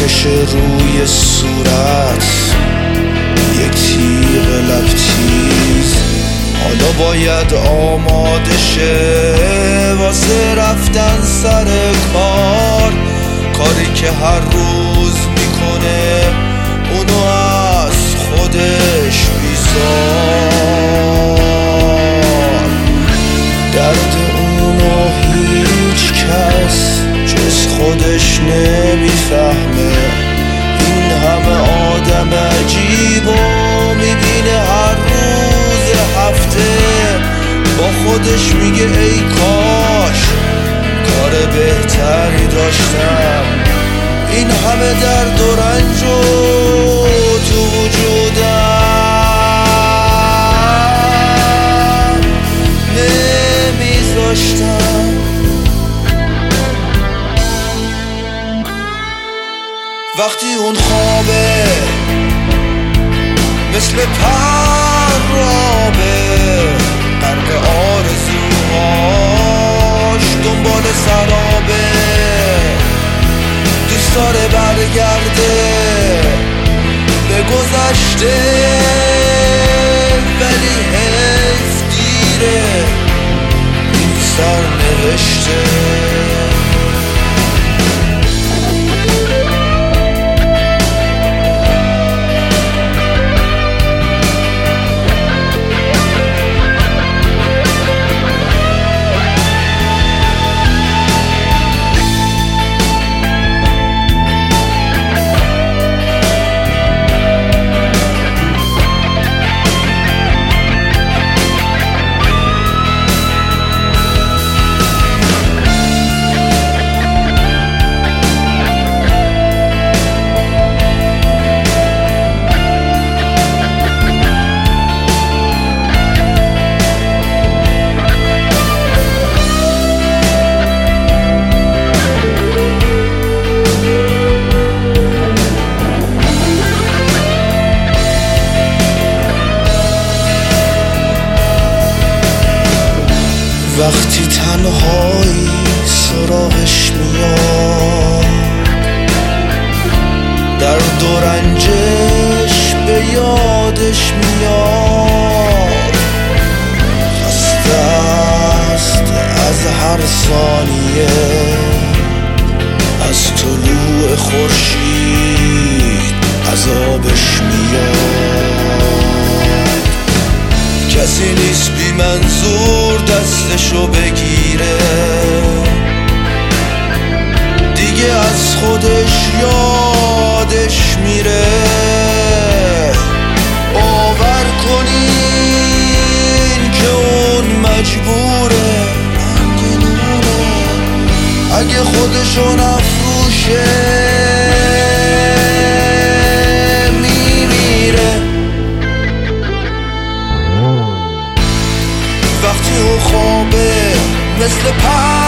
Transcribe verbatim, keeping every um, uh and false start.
میکشه روی صورت یک تیغ لبتیز. حالا باید آماده شه واسه رفتن سر کار، کاری که هر روز میکنه اونو از خودش بیزار. درد اونو هیچ کس جز خودش نمیفهمه. این همه آدم عجیب و میبینه هر روز هفته، با خودش میگه ای کاش کار بهتری داشتم. این همه درد و رنج و تو وجودم نمیذاشتم. وقتی اون خوابه مثل پرابه، غرق آرزوهاش دنبال سرابه، دوست داره برگرده به گذشته ولی حیف دیره این سرنوشته. وقتی تنهایی سراغش میاد، درد و رنجش به یادش میاد، خسته است از هر ثانیه از طلوع خورشید عذابش میاد. کسی نیست بی منظور دستشو بگیره، دیگه از خودش یادش میره. باور کنین که اون مجبوره اگه خودشو نفروشه مثل پا